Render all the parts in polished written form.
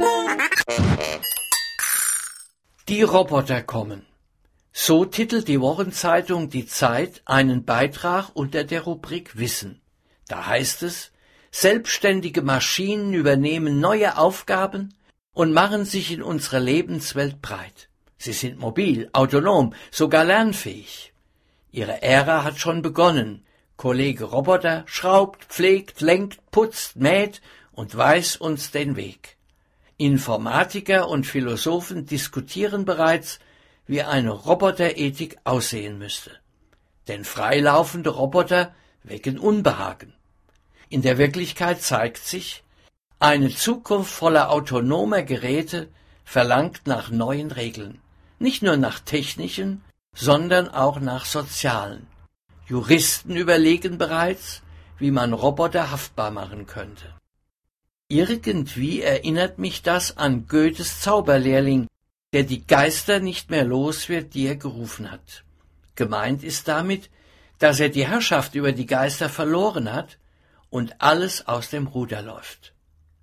Die Roboter kommen. So titelt die Wochenzeitung Die Zeit einen Beitrag unter der Rubrik Wissen. Da heißt es, selbstständige Maschinen übernehmen neue Aufgaben und machen sich in unserer Lebenswelt breit. Sie sind mobil, autonom, sogar lernfähig. Ihre Ära hat schon begonnen. Kollege Roboter schraubt, pflegt, lenkt, putzt, mäht und weiß uns den Weg. Informatiker und Philosophen diskutieren bereits, wie eine Roboterethik aussehen müsste. Denn freilaufende Roboter wecken Unbehagen. In der Wirklichkeit zeigt sich, eine Zukunft voller autonomer Geräte verlangt nach neuen Regeln. Nicht nur nach technischen, sondern auch nach sozialen. Juristen überlegen bereits, wie man Roboter haftbar machen könnte. Irgendwie erinnert mich das an Goethes Zauberlehrling, der die Geister nicht mehr los wird, die er gerufen hat. Gemeint ist damit, dass er die Herrschaft über die Geister verloren hat und alles aus dem Ruder läuft.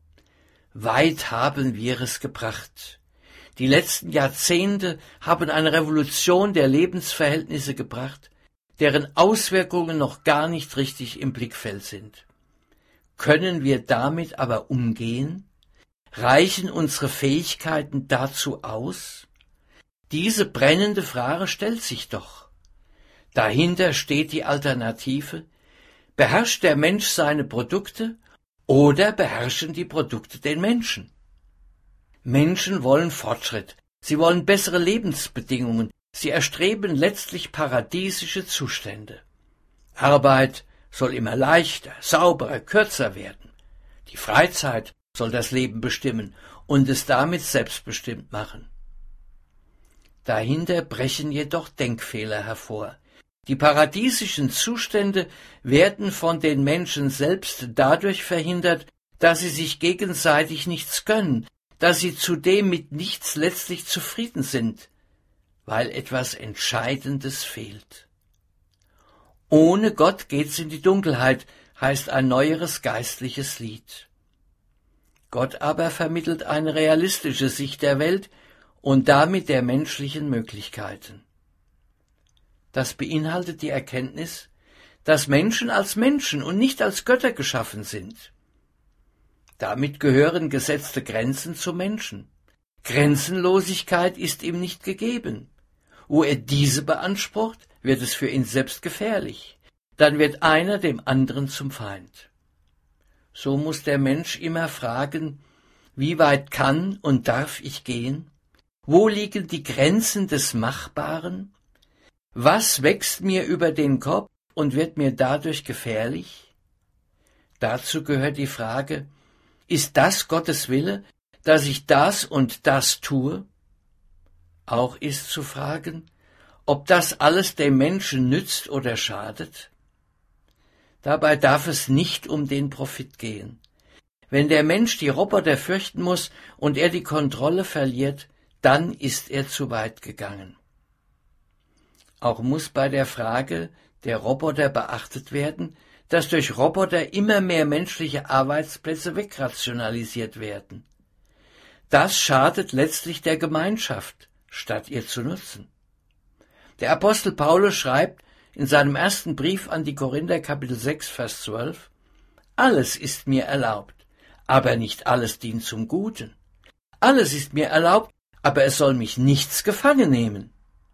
Weit haben wir es gebracht. Die letzten Jahrzehnte haben eine Revolution der Lebensverhältnisse gebracht, deren Auswirkungen noch gar nicht richtig im Blickfeld sind. Können wir damit aber umgehen? Reichen unsere Fähigkeiten dazu aus? Diese brennende Frage stellt sich doch. Dahinter steht die Alternative: Beherrscht der Mensch seine Produkte oder beherrschen die Produkte den Menschen? Menschen wollen Fortschritt, sie wollen bessere Lebensbedingungen, sie erstreben letztlich paradiesische Zustände. Arbeit soll immer leichter, sauberer, kürzer werden. Die Freizeit soll das Leben bestimmen und es damit selbstbestimmt machen. Dahinter brechen jedoch Denkfehler hervor. Die paradiesischen Zustände werden von den Menschen selbst dadurch verhindert, dass sie sich gegenseitig nichts gönnen, dass sie zudem mit nichts letztlich zufrieden sind, weil etwas Entscheidendes fehlt. Ohne Gott geht's in die Dunkelheit, heißt ein neueres geistliches Lied. Gott aber vermittelt eine realistische Sicht der Welt und damit der menschlichen Möglichkeiten. Das beinhaltet die Erkenntnis, dass Menschen als Menschen und nicht als Götter geschaffen sind. Damit gehören gesetzte Grenzen zum Menschen. Grenzenlosigkeit ist ihm nicht gegeben. Wo er diese beansprucht, wird es für ihn selbst gefährlich. Dann wird einer dem anderen zum Feind. So muss der Mensch immer fragen, wie weit kann und darf ich gehen? Wo liegen die Grenzen des Machbaren? Was wächst mir über den Kopf und wird mir dadurch gefährlich? Dazu gehört die Frage, ist das Gottes Wille, dass ich das und das tue? Auch ist zu fragen, ob das alles dem Menschen nützt oder schadet. Dabei darf es nicht um den Profit gehen. Wenn der Mensch die Roboter fürchten muss und er die Kontrolle verliert, dann ist er zu weit gegangen. Auch muss bei der Frage der Roboter beachtet werden, dass durch Roboter immer mehr menschliche Arbeitsplätze wegrationalisiert werden. Das schadet letztlich der Gemeinschaft, statt ihr zu nutzen. Der Apostel Paulus schreibt in seinem ersten Brief an die Korinther, Kapitel 6, Vers 12, »Alles ist mir erlaubt, aber nicht alles dient zum Guten. Alles ist mir erlaubt, aber es soll mich nichts gefangen nehmen.«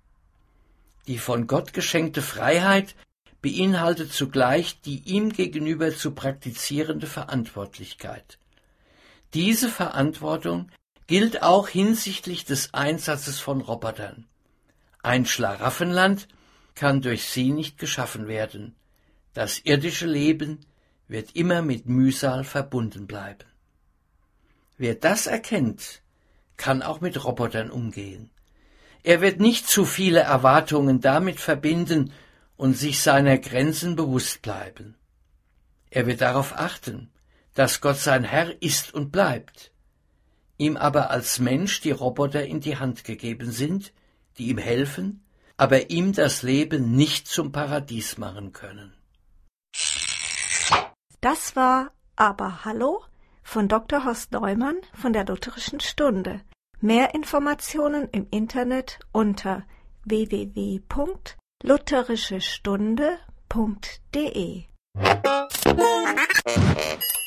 Die von Gott geschenkte Freiheit beinhaltet zugleich die ihm gegenüber zu praktizierende Verantwortlichkeit. Diese Verantwortung gilt auch hinsichtlich des Einsatzes von Robotern. Ein Schlaraffenland kann durch sie nicht geschaffen werden. Das irdische Leben wird immer mit Mühsal verbunden bleiben. Wer das erkennt, kann auch mit Robotern umgehen. Er wird nicht zu viele Erwartungen damit verbinden und sich seiner Grenzen bewusst bleiben. Er wird darauf achten, dass Gott sein Herr ist und bleibt, ihm aber als Mensch die Roboter in die Hand gegeben sind, die ihm helfen, aber ihm das Leben nicht zum Paradies machen können. Das war Aber Hallo, von Dr. Horst Neumann von der Lutherischen Stunde. Mehr Informationen im Internet unter www.lutherischestunde.de